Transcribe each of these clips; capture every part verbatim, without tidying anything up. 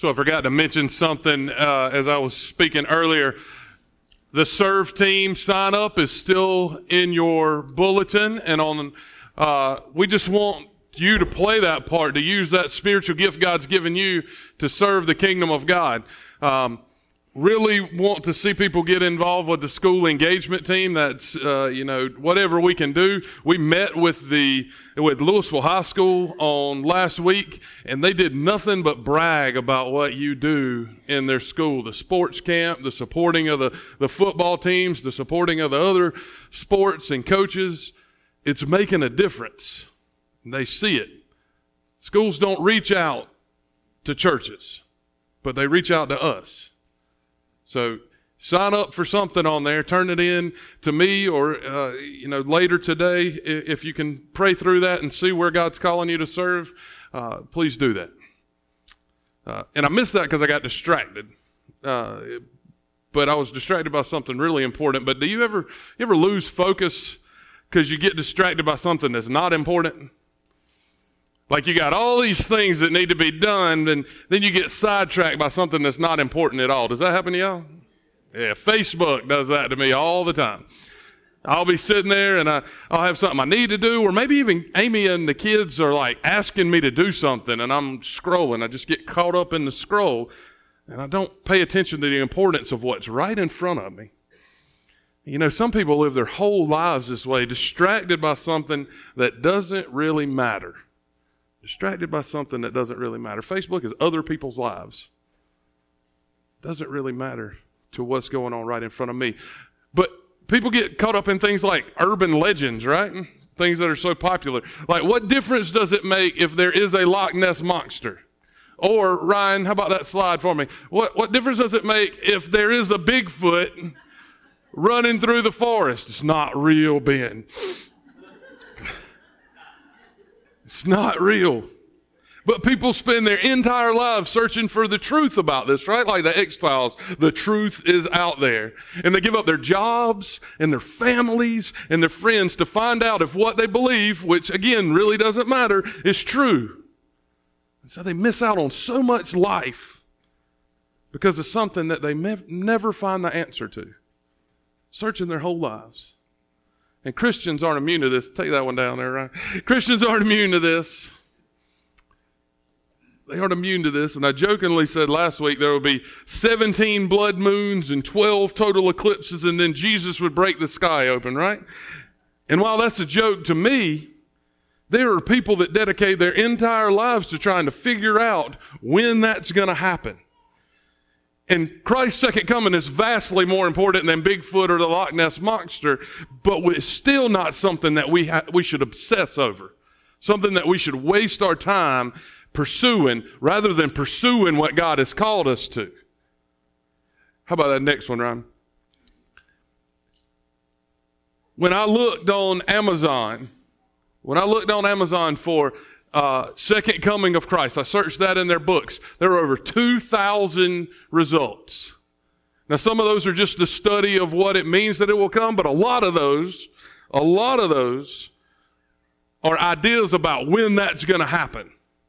So I forgot to mention something uh, as I was speaking earlier. The serve team sign up is still in your bulletin, and on uh, we just want you to play that part, to use that spiritual gift God's given you to serve the kingdom of God. Um, really want to see people get involved with the school engagement team. That's uh, you know whatever we can do. We met with the with Louisville High School on last week, and they did nothing but brag about what you do in their school. The sports camp, the supporting of the, the football teams, the supporting of the other sports and coaches. It's making a difference. And they see it. Schools don't reach out to churches, but they reach out to us. So sign up for something on there. Turn it in to me, or uh, you know later today, if you can pray through that and see where God's calling you to serve. Uh, please do that. Uh, and I missed that because I got distracted. Uh, but I was distracted by something really important. But do you ever you ever lose focus because you get distracted by something that's not important? Like you got all these things that need to be done, and then you get sidetracked by something that's not important at all. Does that happen to y'all? Yeah, Facebook does that to me all the time. I'll be sitting there and I, I'll have something I need to do, or maybe even Amy and the kids are like asking me to do something, and I'm scrolling. I just get caught up in the scroll, and I don't pay attention to the importance of what's right in front of me. You know, some people live their whole lives this way, distracted by something that doesn't really matter. Distracted by something that doesn't really matter. Facebook is other people's lives. Doesn't really matter to what's going on right in front of me. But people get caught up in things like urban legends, right? Things that are so popular. Like, what difference does it make if there is a Loch Ness monster? Or, Ryan, how about that slide for me? What, what difference does it make if there is a Bigfoot running through the forest? It's not real, Ben. It's not real. But people spend their entire lives searching for the truth about this, right? Like the X-Files, the truth is out there. And they give up their jobs and their families and their friends to find out if what they believe, which again really doesn't matter, is true. And so they miss out on so much life because of something that they me- never find the answer to. Searching their whole lives. And Christians aren't immune to this. Take that one down there, right? Christians aren't immune to this. They aren't immune to this. And I jokingly said last week there would be seventeen blood moons and twelve total eclipses, and then Jesus would break the sky open, right? And while that's a joke to me, there are people that dedicate their entire lives to trying to figure out when that's going to happen. And Christ's second coming is vastly more important than Bigfoot or the Loch Ness monster, but it's still not something that we ha- we should obsess over, something that we should waste our time pursuing rather than pursuing what God has called us to. How about that next one, Ryan? When I looked on Amazon, when I looked on Amazon for Uh, second coming of Christ, I searched that in their books. There are over two thousand results. Now, some of those are just the study of what it means that it will come, but a lot of those, a lot of those are ideas about when that's going to happen.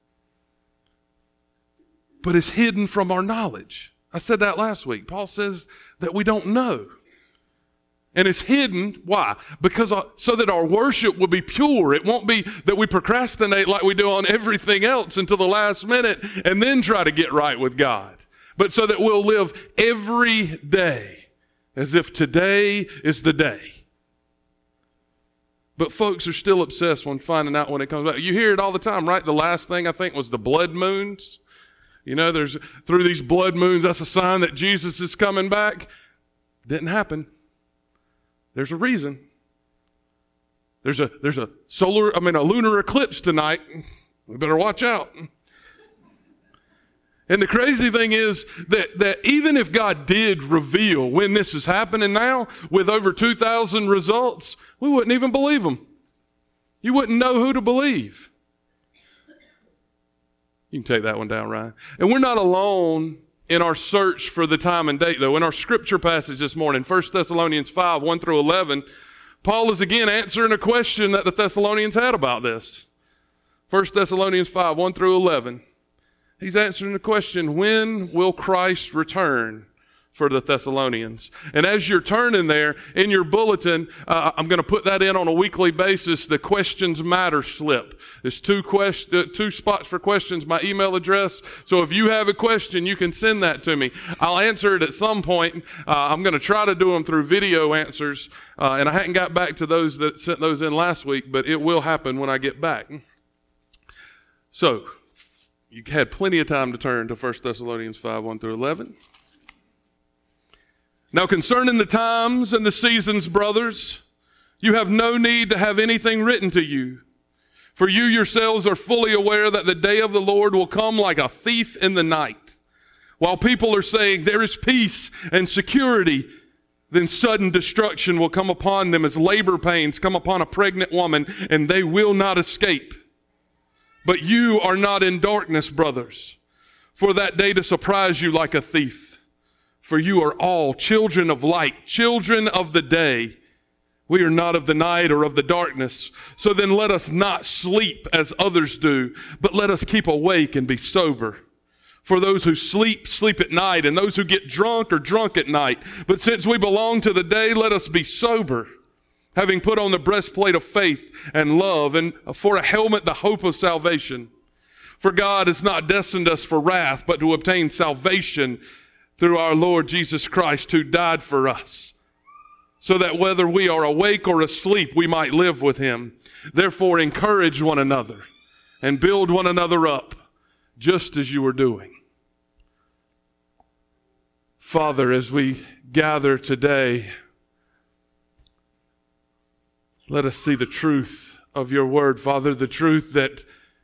But it's hidden from our knowledge. I said that last week. Paul says that we don't know. And it's hidden. Why? Because uh, so that our worship will be pure. It won't be that we procrastinate like we do on everything else until the last minute and then try to get right with God. But so that we'll live every day as if today is the day. But folks are still obsessed when finding out when it comes back. You hear it all the time, right? The last thing I think was the blood moons. You know, there's through these blood moons, that's a sign that Jesus is coming back. Didn't happen. There's a reason. There's a there's a solar, I mean a lunar eclipse tonight. We better watch out. And the crazy thing is that, that even if God did reveal when this is happening now, with over two thousand results, we wouldn't even believe them. You wouldn't know who to believe. You can take that one down, Ryan. And we're not alone in our search for the time and date, though. In our scripture passage this morning, First Thessalonians five, one through eleven, Paul is again answering a question that the Thessalonians had about this. First Thessalonians five, one through eleven. He's answering the question, when will Christ return for the Thessalonians? And as you're turning there in your bulletin, uh, I'm going to put that in on a weekly basis, the questions matter slip. There's two quest- uh, two spots for questions, my email address. So if you have a question, you can send that to me. I'll answer it at some point. Uh, I'm going to try to do them through video answers. Uh, and I hadn't got back to those that sent those in last week, but it will happen when I get back. So, you had plenty of time to turn to First Thessalonians five, one through eleven. Now concerning the times and the seasons, brothers, you have no need to have anything written to you. For you yourselves are fully aware that the day of the Lord will come like a thief in the night. While people are saying there is peace and security, then sudden destruction will come upon them as labor pains come upon a pregnant woman, and they will not escape. But you are not in darkness, brothers, for that day to surprise you like a thief. For you are all children of light, children of the day. We are not of the night or of the darkness. So then let us not sleep as others do, but let us keep awake and be sober. For those who sleep, sleep at night, and those who get drunk are drunk at night. But since we belong to the day, let us be sober, having put on the breastplate of faith and love, and for a helmet the hope of salvation. For God has not destined us for wrath, but to obtain salvation through our Lord Jesus Christ, who died for us, so that whether we are awake or asleep, we might live with him. Therefore encourage one another and build one another up, just as you are doing. Father, as we gather today, let us see the truth of your word, Father, the truth that,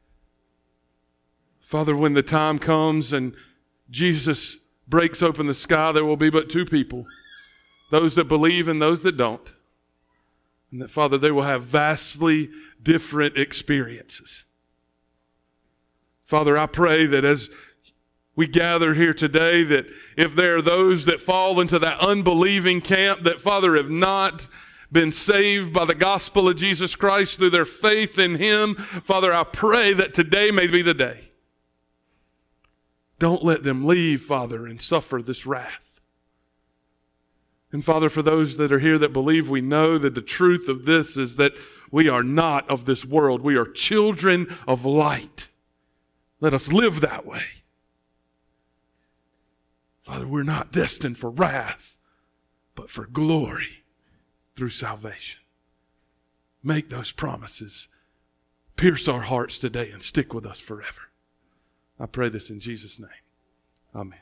Father, when the time comes and Jesus breaks open the sky, there will be but two people, those that believe and those that don't. And that, Father, they will have vastly different experiences. Father, I pray that as we gather here today, that if there are those that fall into that unbelieving camp, that, Father, have not been saved by the gospel of Jesus Christ through their faith in him, Father, I pray that today may be the day. Don't let them leave, Father, and suffer this wrath. And Father, for those that are here that believe, we know that the truth of this is that we are not of this world. We are children of light. Let us live that way. Father, we're not destined for wrath, but for glory through salvation. Make those promises. Pierce our hearts today and stick with us forever. I pray this in Jesus' name. Amen.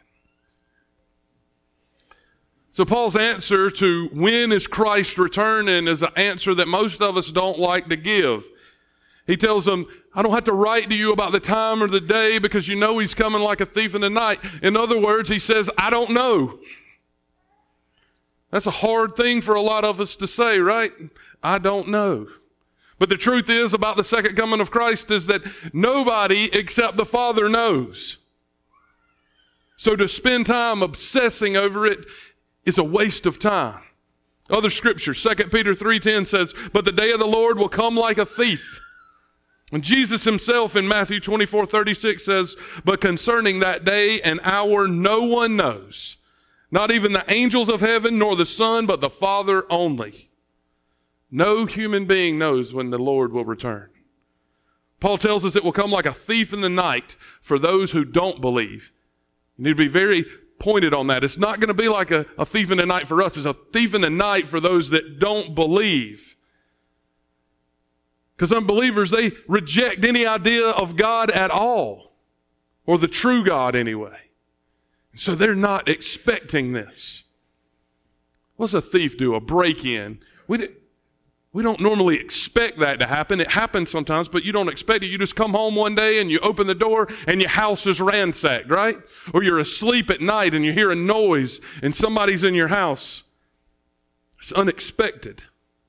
So Paul's answer to when is Christ returning is an answer that most of us don't like to give. He tells them, I don't have to write to you about the time or the day because you know he's coming like a thief in the night. In other words, he says, I don't know. That's a hard thing for a lot of us to say, right? I don't know. But the truth is about the second coming of Christ is that nobody except the Father knows. So to spend time obsessing over it is a waste of time. Other scriptures, Second Peter three ten says, but the day of the Lord will come like a thief. And Jesus himself in Matthew twenty-four thirty-six says, but concerning that day and hour no one knows, not even the angels of heaven nor the Son, but the Father only. No human being knows when the Lord will return. Paul tells us it will come like a thief in the night for those who don't believe. You need to be very pointed on that. It's not going to be like a, a thief in the night for us. It's a thief in the night for those that don't believe. Because unbelievers, they reject any idea of God at all, or the true God anyway. So they're not expecting this. What's a thief do? A break-in. We, we don't normally expect that to happen. It happens sometimes, but you don't expect it. You just come home one day and you open the door and your house is ransacked, right? Or you're asleep at night and you hear a noise and somebody's in your house. It's unexpected.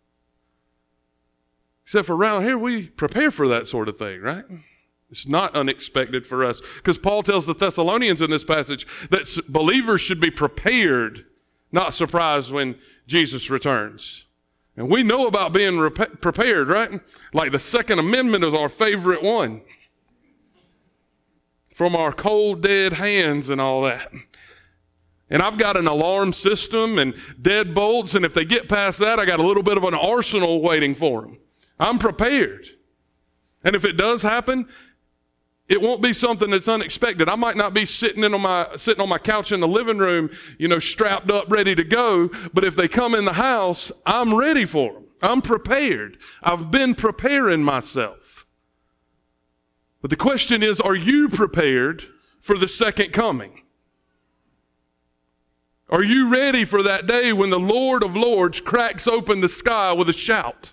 Except for around here, we prepare for that sort of thing, right? It's not unexpected for us. Because Paul tells the Thessalonians in this passage that believers should be prepared, not surprised when Jesus returns. And we know about being rep- prepared, right? Like the Second Amendment is our favorite one. from our cold, dead hands and all that. And I've got an alarm system and deadbolts, and if they get past that, I got a little bit of an arsenal waiting for them. I'm prepared. And if it does happen, it won't be something that's unexpected. I might not be sitting in on my sitting on my couch in the living room, you know, strapped up, ready to go. But if they come in the house, I'm ready for them. I'm prepared. I've been preparing myself. But the question is, are you prepared for the second coming? Are you ready for that day when the Lord of Lords cracks open the sky with a shout?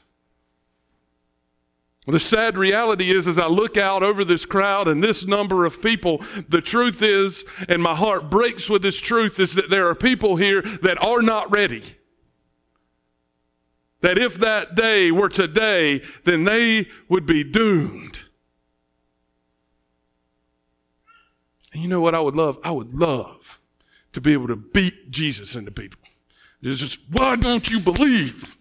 The sad reality is, as I look out over this crowd and this number of people, the truth is, and my heart breaks with this truth, is that there are people here that are not ready. That if that day were today, then they would be doomed. And you know what I would love? I would love to be able to beat Jesus into people. It's just, why don't you believe?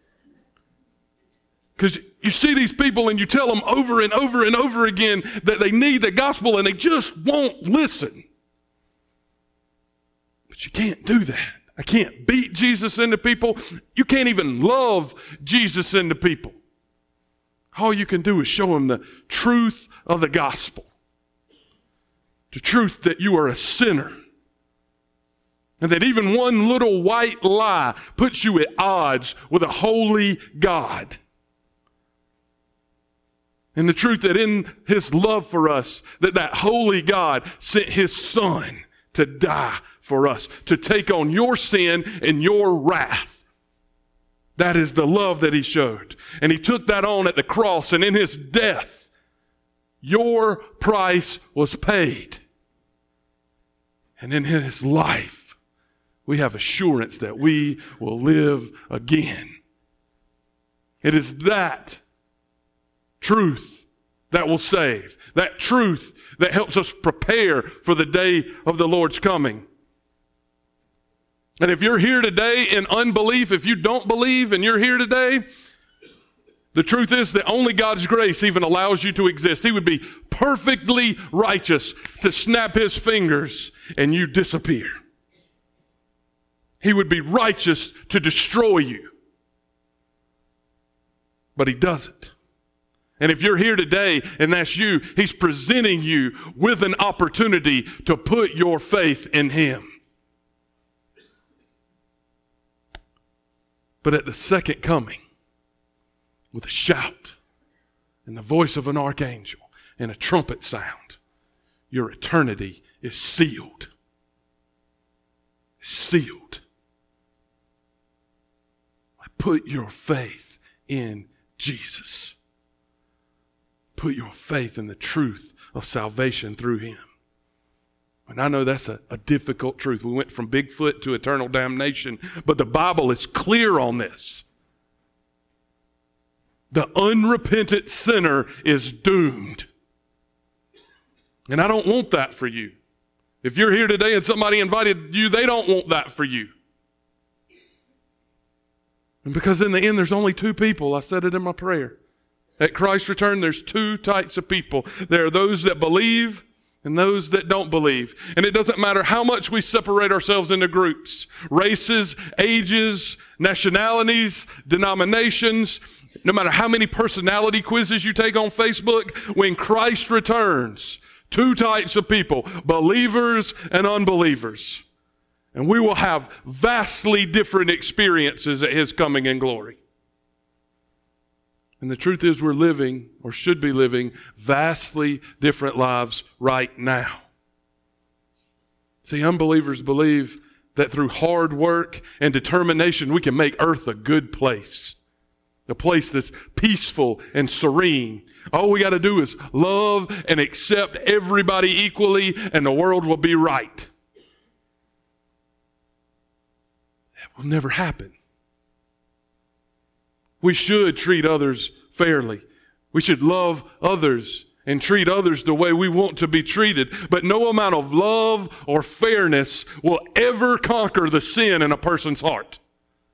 Because you see these people and you tell them over and over and over again that they need the gospel and they just won't listen. But you can't do that. I can't beat Jesus into people. You can't even love Jesus into people. All you can do is show them the truth of the gospel. The truth that you are a sinner. And that even one little white lie puts you at odds with a holy God. And the truth that in his love for us, that that holy God sent his son to die for us, to take on your sin and your wrath. That is the love that he showed. And he took that on at the cross, and in his death, your price was paid. And in his life, we have assurance that we will live again. It is that truth that will save. That truth that helps us prepare for the day of the Lord's coming. And if you're here today in unbelief, if you don't believe and you're here today, the truth is that only God's grace even allows you to exist. He would be perfectly righteous to snap his fingers and you disappear. He would be righteous to destroy you. But he doesn't. And if you're here today and that's you, he's presenting you with an opportunity to put your faith in him. But at the second coming, with a shout and the voice of an archangel and a trumpet sound, your eternity is sealed. Sealed. Put your faith in Jesus. Put your faith in the truth of salvation through him. And I know that's a, a difficult truth. We went from Bigfoot to eternal damnation, but the Bible is clear on this. The unrepentant sinner is doomed. And I don't want that for you. If you're here today and somebody invited you, they don't want that for you. And because in the end, there's only two people. I said it in my prayer. At Christ's return, there's two types of people. There are those that believe and those that don't believe. And it doesn't matter how much we separate ourselves into groups, races, ages, nationalities, denominations, no matter how many personality quizzes you take on Facebook, when Christ returns, two types of people, believers and unbelievers. And we will have vastly different experiences at his coming in glory. And the truth is we're living, or should be living, vastly different lives right now. See, unbelievers believe that through hard work and determination we can make earth a good place. A place that's peaceful and serene. All we got to do is love and accept everybody equally and the world will be right. Will never happen. We should treat others fairly. We should love others and treat others the way we want to be treated. But no amount of love or fairness will ever conquer the sin in a person's heart.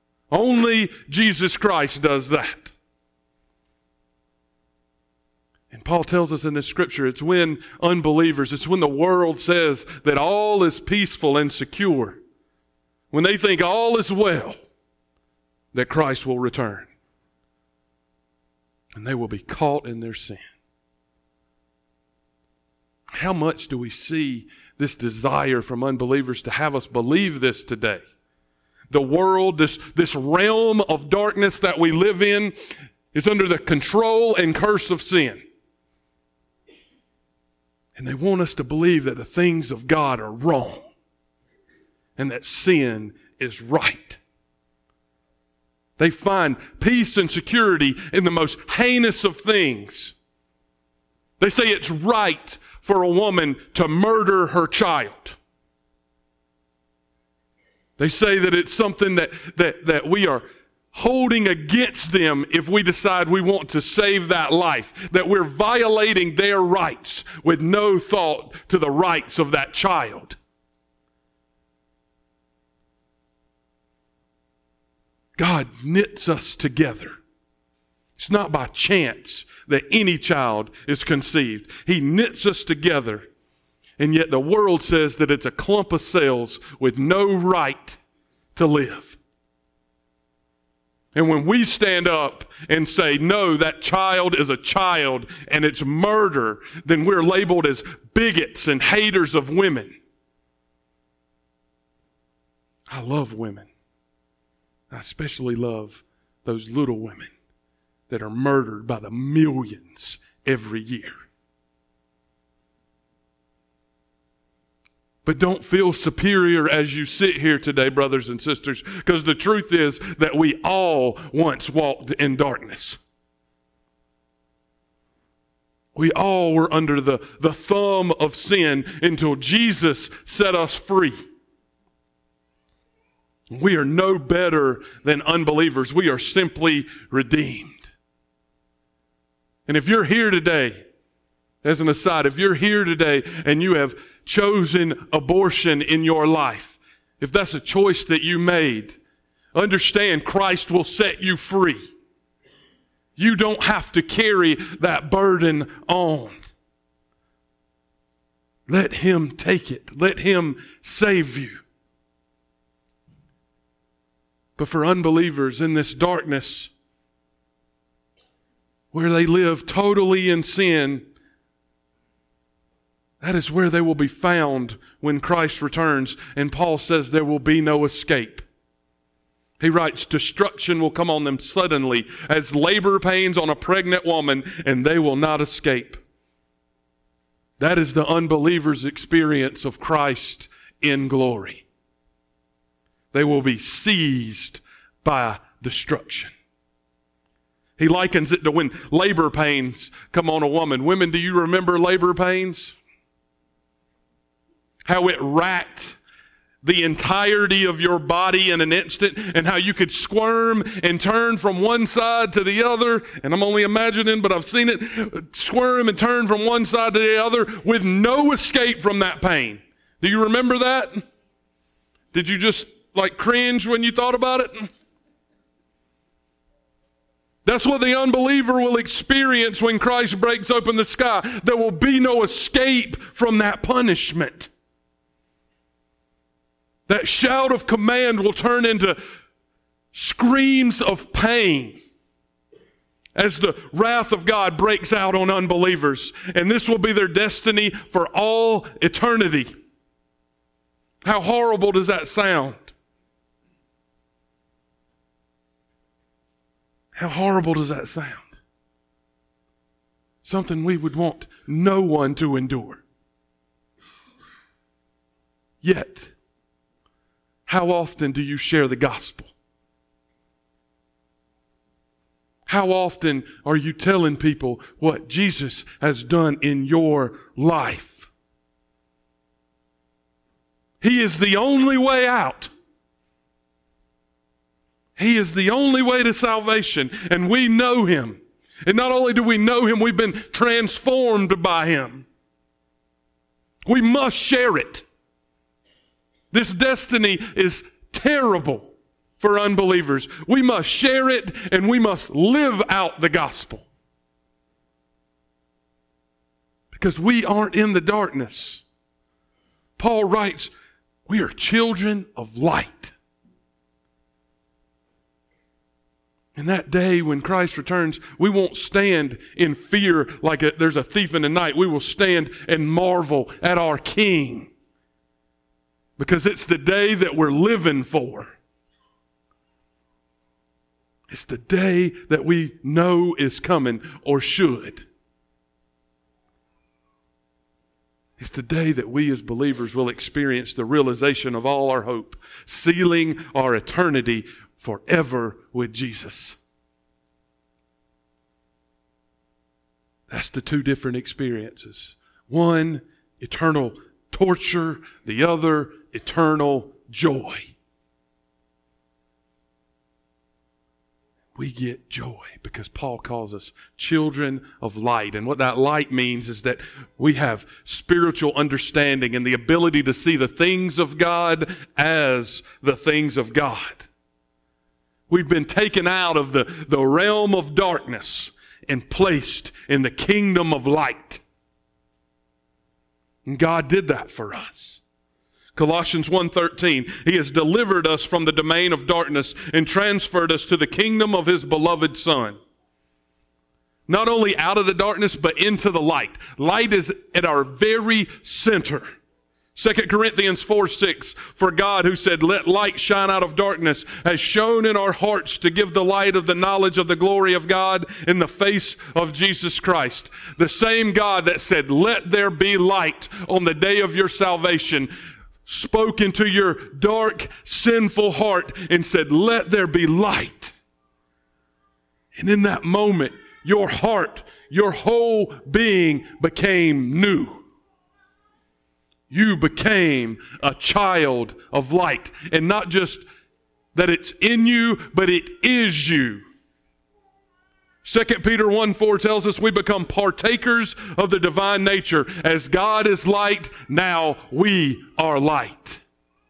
Only Jesus Christ does that. And And Paul tells us in this scripture, it's when unbelievers, it's when the world says that all is peaceful and secure, when they think all is well, that Christ will return. And they will be caught in their sin. How much do we see this desire from unbelievers to have us believe this today? The world, this, this realm of darkness that we live in, is under the control and curse of sin. And they want us to believe that the things of God are wrong and that sin is right. They find peace and security in the most heinous of things. They say it's right for a woman to murder her child. They say that it's something that, that, that we are holding against them if we decide we want to save that life, that we're violating their rights with no thought to the rights of that child. God knits us together. It's not by chance that any child is conceived. He knits us together, and yet the world says that it's a clump of cells with no right to live. And when we stand up and say, no, that child is a child and it's murder, then we're labeled as bigots and haters of women. I love women. I especially love those little women that are murdered by the millions every year. But don't feel superior as you sit here today, brothers and sisters, because the truth is that we all once walked in darkness. We all were under the, the thumb of sin until Jesus set us free. We are no better than unbelievers. We are simply redeemed. And if you're here today, as an aside, if you're here today and you have chosen abortion in your life, if that's a choice that you made, understand Christ will set you free. You don't have to carry that burden on. Let Him take it. Let Him save you. But for unbelievers in this darkness, where they live totally in sin, that is where they will be found when Christ returns. And Paul says there will be no escape. He writes, destruction will come on them suddenly as labor pains on a pregnant woman, and they will not escape. That is the unbeliever's experience of Christ in glory. They will be seized by destruction. He likens it to when labor pains come on a woman. Women, do you remember labor pains? How it racked the entirety of your body in an instant, and how you could squirm and turn from one side to the other. And I'm only imagining, but I've seen it. Squirm and turn from one side to the other with no escape from that pain. Do you remember that? Did you just like cringe when you thought about it? That's what the unbeliever will experience when Christ breaks open the sky. There will be no escape from that punishment. That shout of command will turn into screams of pain as the wrath of God breaks out on unbelievers. And this will be their destiny for all eternity. How horrible does that sound? How horrible does that sound? Something we would want no one to endure. Yet, how often do you share the gospel? How often are you telling people what Jesus has done in your life? He is the only way out. He is the only way to salvation, and we know Him. And not only do we know Him, we've been transformed by Him. We must share it. This destiny is terrible for unbelievers. We must share it, and we must live out the gospel. because we aren't in the darkness. Paul writes, we are children of light. And that day when Christ returns, we won't stand in fear like a, there's a thief in the night. We will stand and marvel at our King, because it's the day that we're living for. It's the day that we know is coming, or should. It's the day that we as believers will experience the realization of all our hope, sealing our eternity forever with Jesus. That's the two different experiences. One, eternal torture. The other, eternal joy. We get joy because Paul calls us children of light. And what that light means is that we have spiritual understanding and the ability to see the things of God as the things of God. We've been taken out of the, the realm of darkness and placed in the kingdom of light. And God did that for us. Colossians one thirteen, He has delivered us from the domain of darkness and transferred us to the kingdom of His beloved Son. Not only out of the darkness, but into the light. Light is at our very center. Second Corinthians four six, for God who said, let light shine out of darkness, has shone in our hearts to give the light of the knowledge of the glory of God in the face of Jesus Christ. The same God that said, let there be light on the day of your salvation, spoke into your dark, sinful heart and said, let there be light. And in that moment, your heart, your whole being became new. You became a child of light. And not just that it's in you, but it is you. Second Peter one four tells us we become partakers of the divine nature. As God is light, now we are light.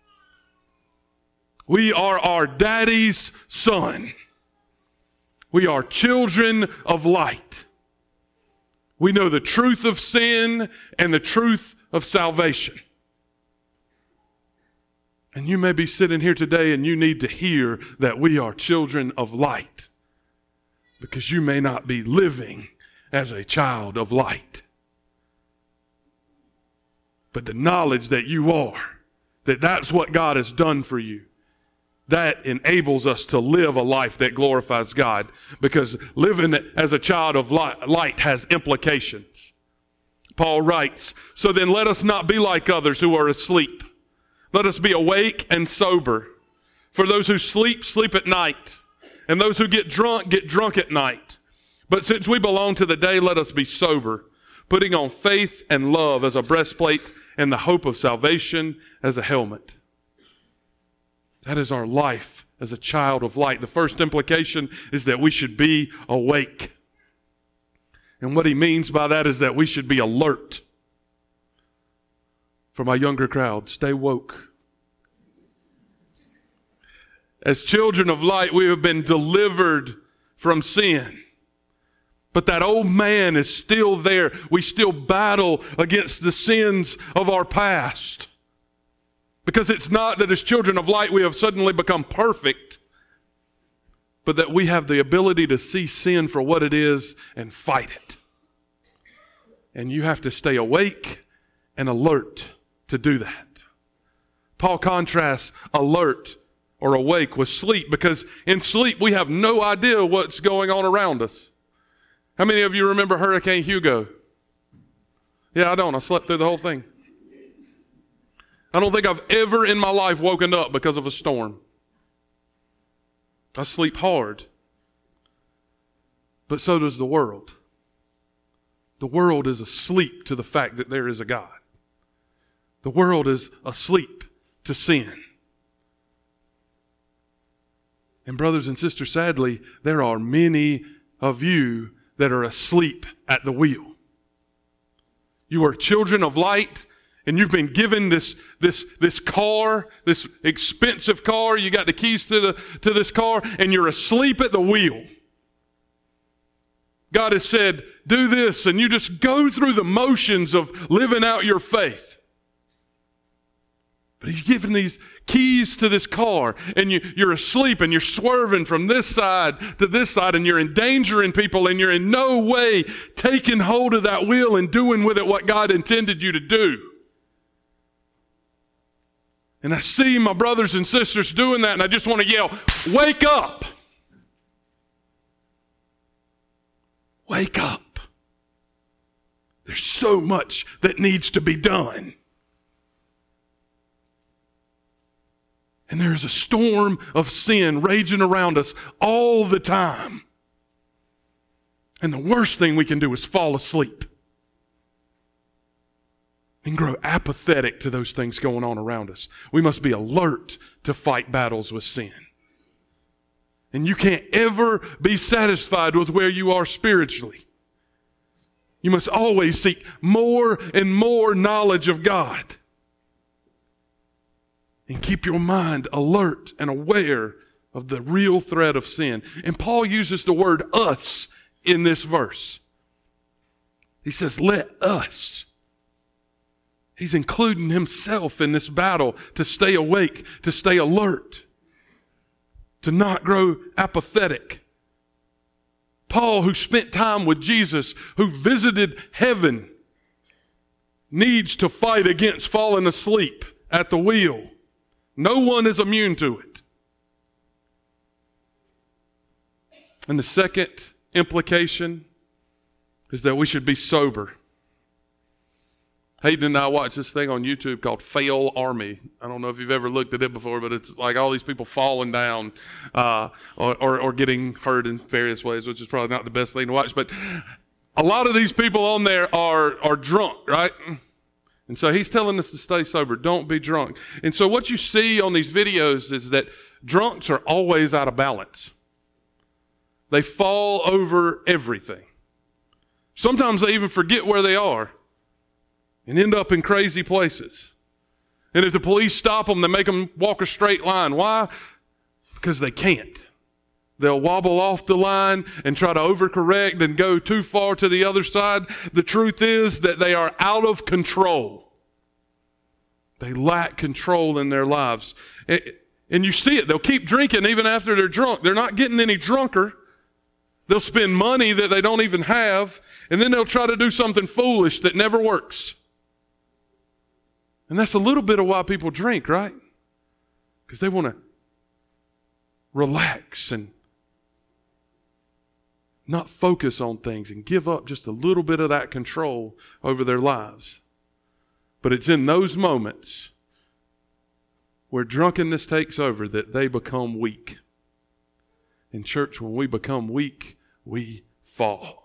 We are our daddy's son. We are children of light. We know the truth of sin and the truth of salvation. And you may be sitting here today and you need to hear that we are children of light, because you may not be living as a child of light. But the knowledge that you are, that that's what God has done for you, that enables us to live a life that glorifies God, because living as a child of light has implications. Paul writes, so then let us not be like others who are asleep. Let us be awake and sober. For those who sleep, sleep at night. And those who get drunk, get drunk at night. But since we belong to the day, let us be sober, putting on faith and love as a breastplate and the hope of salvation as a helmet. That is our life as a child of light. The first implication is that we should be awake. And what he means by that is that we should be alert. For my younger crowd, stay woke. As children of light, we have been delivered from sin. But that old man is still there. We still battle against the sins of our past. Because it's not that as children of light we have suddenly become perfect, but that we have the ability to see sin for what it is and fight it. And you have to stay awake and alert to do that. Paul contrasts alert or awake with sleep, because in sleep we have no idea what's going on around us. How many of you remember Hurricane Hugo? Yeah, I don't. I slept through the whole thing. I don't think I've ever in my life woken up because of a storm. I sleep hard. But so does the world. The world is asleep to the fact that there is a God. The world is asleep to sin. And brothers and sisters, sadly, there are many of you that are asleep at the wheel. You are children of light, and you've been given this, this, this car, this expensive car. You got the keys to, the, to this car, and you're asleep at the wheel. God has said, do this, and you just go through the motions of living out your faith. But He's given these keys to this car, and you, you're asleep, and you're swerving from this side to this side, and you're endangering people, and you're in no way taking hold of that wheel and doing with it what God intended you to do. And I see my brothers and sisters doing that, and I just want to yell, wake up! Wake up. There's so much that needs to be done. And there's a storm of sin raging around us all the time. And the worst thing we can do is fall asleep and grow apathetic to those things going on around us. We must be alert to fight battles with sin. And you can't ever be satisfied with where you are spiritually. You must always seek more and more knowledge of God. And keep your mind alert and aware of the real threat of sin. And Paul uses the word us in this verse. He says, let us. He's including himself in this battle to stay awake, to stay alert, to not grow apathetic. Paul, who spent time with Jesus, who visited heaven, needs to fight against falling asleep at the wheel. No one is immune to it. And the second implication is that we should be sober. Hayden and I watch this thing on YouTube called Fail Army. I don't know if you've ever looked at it before, but it's like all these people falling down uh, or, or, or getting hurt in various ways, which is probably not the best thing to watch. But a lot of these people on there are, are drunk, right? And so he's telling us to stay sober. Don't be drunk. And so what you see on these videos is that drunks are always out of balance. They fall over everything. Sometimes they even forget where they are and end up in crazy places. And if the police stop them, they make them walk a straight line. Why? Because they can't. They'll wobble off the line and try to overcorrect and go too far to the other side. The truth is that they are out of control. They lack control in their lives. And you see it. They'll keep drinking even after they're drunk. They're not getting any drunker. They'll spend money that they don't even have, and then they'll try to do something foolish that never works. And that's a little bit of why people drink, right? Because they want to relax and not focus on things and give up just a little bit of that control over their lives. But it's in those moments where drunkenness takes over that they become weak. In church, when we become weak, we fall.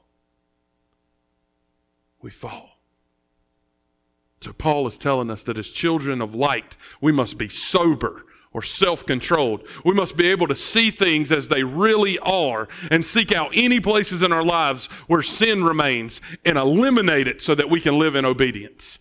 We fall. So Paul is telling us that as children of light, we must be sober or self-controlled. We must be able to see things as they really are and seek out any places in our lives where sin remains and eliminate it so that we can live in obedience.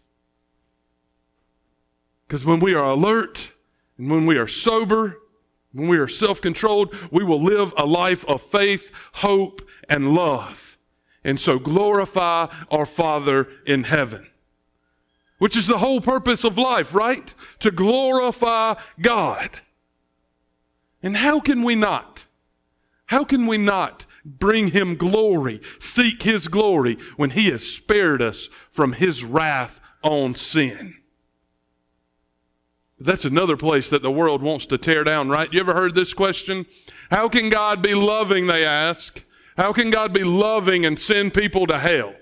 Because when we are alert and when we are sober, when we are self-controlled, we will live a life of faith, hope, and love. And so glorify our Father in heaven. Which is the whole purpose of life, right? To glorify God. And how can we not? How can we not bring Him glory, seek His glory, when He has spared us from His wrath on sin? That's another place that the world wants to tear down, right? You ever heard this question? How can God be loving, they ask. How can God be loving and send people to hell?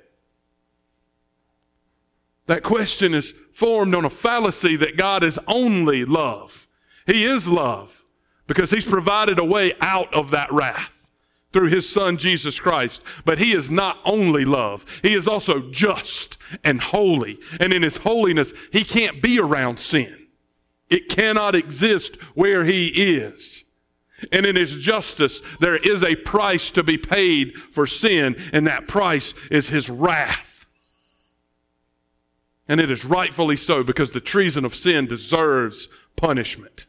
That question is formed on a fallacy that God is only love. He is love because He's provided a way out of that wrath through His Son, Jesus Christ. But He is not only love. He is also just and holy. And in His holiness, He can't be around sin. It cannot exist where He is. And in His justice, there is a price to be paid for sin, and that price is His wrath. And it is rightfully so, because the treason of sin deserves punishment.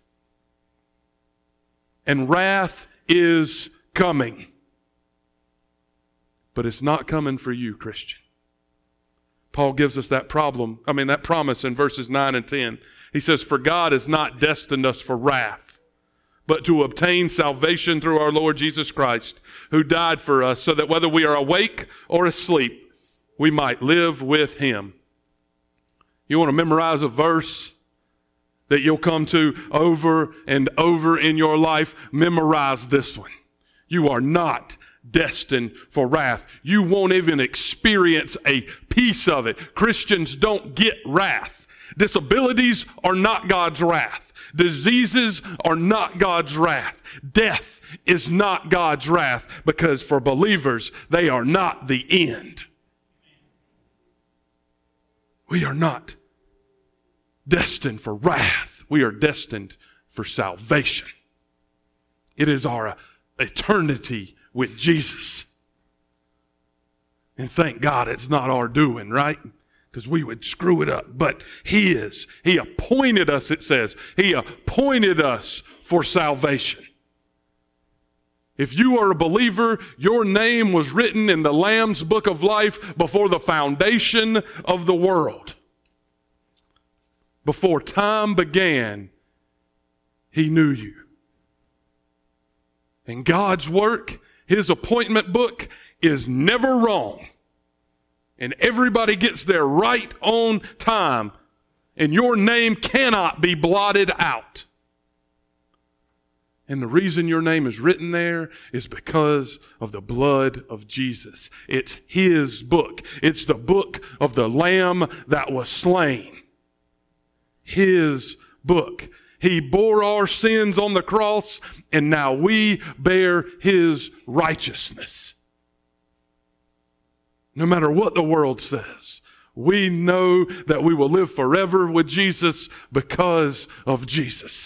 And wrath is coming. But it's not coming for you, Christian. Paul gives us that problem, I mean that promise in verses nine and ten. He says, "For God has not destined us for wrath, but to obtain salvation through our Lord Jesus Christ, who died for us, so that whether we are awake or asleep, we might live with him." You want to memorize a verse that you'll come to over and over in your life? Memorize this one. You are not destined for wrath. You won't even experience a piece of it. Christians don't get wrath. Disabilities are not God's wrath. Diseases are not God's wrath. Death is not God's wrath, because for believers, they are not the end. We are not destined for wrath. We are destined for salvation. It is our eternity with Jesus. And thank God it's not our doing, right? Because we would screw it up. But He is. He appointed us, it says. He appointed us for salvation. If you are a believer, your name was written in the Lamb's Book of Life before the foundation of the world. Before time began, He knew you. And God's work, His appointment book, is never wrong. And everybody gets there right on time. And your name cannot be blotted out. And the reason your name is written there is because of the blood of Jesus. It's His book. It's the book of the Lamb that was slain. His book. He bore our sins on the cross, and now we bear His righteousness. No matter what the world says, we know that we will live forever with Jesus because of Jesus.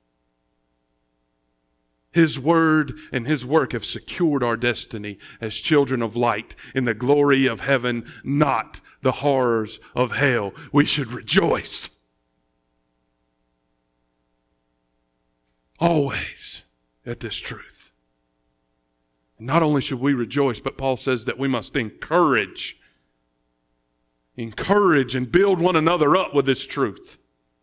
His word and His work have secured our destiny as children of light in the glory of heaven, not the horrors of hell. We should rejoice always at this truth. Not only should we rejoice, but Paul says that we must encourage, encourage and build one another up with this truth.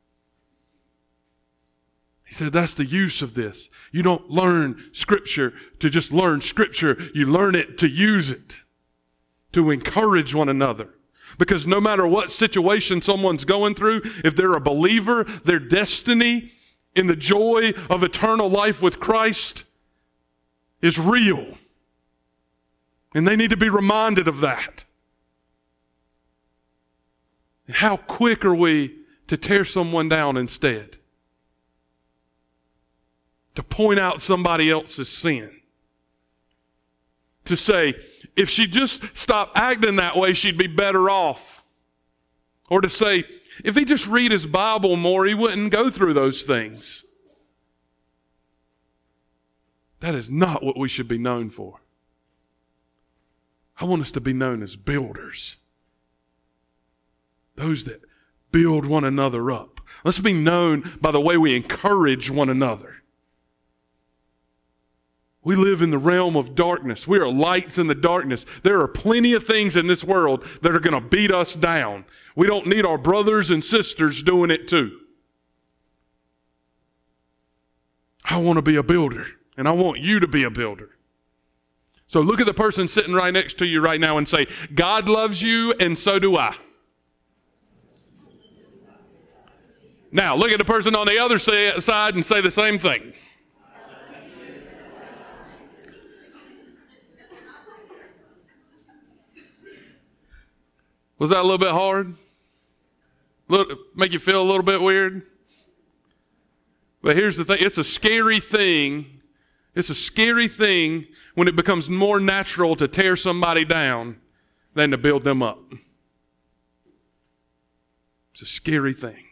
He said that's the use of this. You don't learn Scripture to just learn Scripture. You learn it to use it, to encourage one another. Because no matter what situation someone's going through, if they're a believer, their destiny in the joy of eternal life with Christ is real. And they need to be reminded of that. How quick are we to tear someone down instead? To point out somebody else's sin. To say, if she just stopped acting that way, she'd be better off. Or to say, if he just read his Bible more, he wouldn't go through those things. That is not what we should be known for. I want us to be known as builders. Those that build one another up. Let's be known by the way we encourage one another. We live in the realm of darkness. We are lights in the darkness. There are plenty of things in this world that are going to beat us down. We don't need our brothers and sisters doing it too. I want to be a builder, and I want you to be a builder. So look at the person sitting right next to you right now and say, God loves you, and so do I. Now, look at the person on the other side and say the same thing. Was that a little bit hard? Look, make you feel a little bit weird? But here's the thing. It's a scary thing. It's a scary thing when it becomes more natural to tear somebody down than to build them up. It's a scary thing.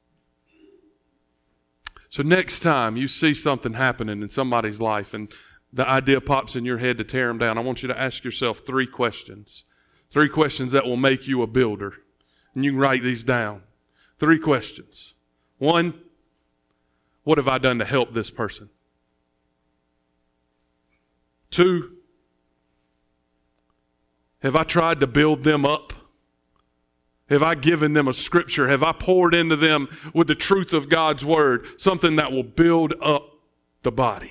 So next time you see something happening in somebody's life and the idea pops in your head to tear them down, I want you to ask yourself three questions. Three questions that will make you a builder. And you can write these down. Three questions. One, what have I done to help this person? Two, Have I tried to build them up? Have I given them a scripture? Have I poured into them with the truth of God's word, something that will build up the body?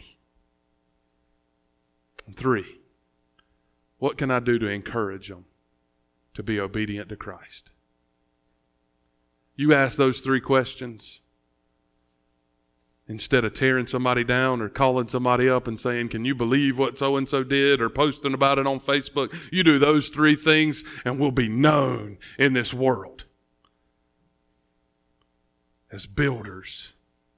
And three, what can I do to encourage them to be obedient to Christ? You ask those three questions instead of tearing somebody down or calling somebody up and saying, can you believe what so-and-so did, or posting about it on Facebook. You do those three things and we'll be known in this world as builders.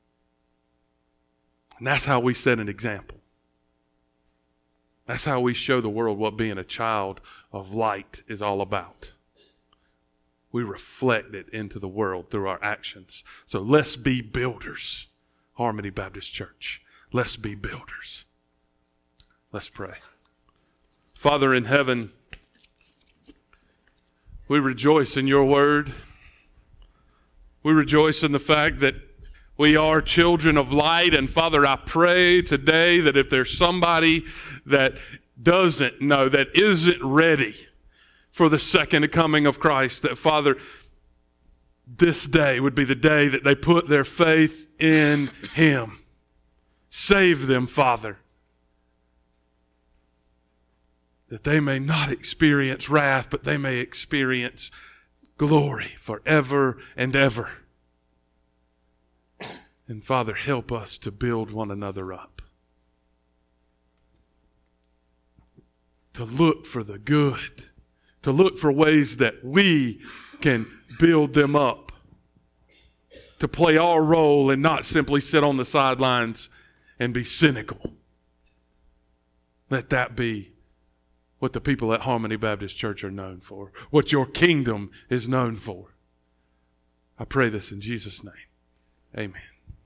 And that's how we set an example. That's how we show the world what being a child of light is all about. We reflect it into the world through our actions. So let's be builders. Harmony Baptist Church. Let's be builders. Let's pray. Father in heaven, we rejoice in your word. We rejoice in the fact that we are children of light. And Father, I pray today that if there's somebody that doesn't know, that isn't ready for the second coming of Christ, that Father, this day would be the day that they put their faith in Him. Save them, Father, that they may not experience wrath, but they may experience glory forever and ever. And Father, help us to build one another up, to look for the good, to look for ways that we can build them up, to play our role and not simply sit on the sidelines and be cynical. Let that be what the people at Harmony Baptist Church are known for, what your kingdom is known for. I pray this in Jesus' name. Amen.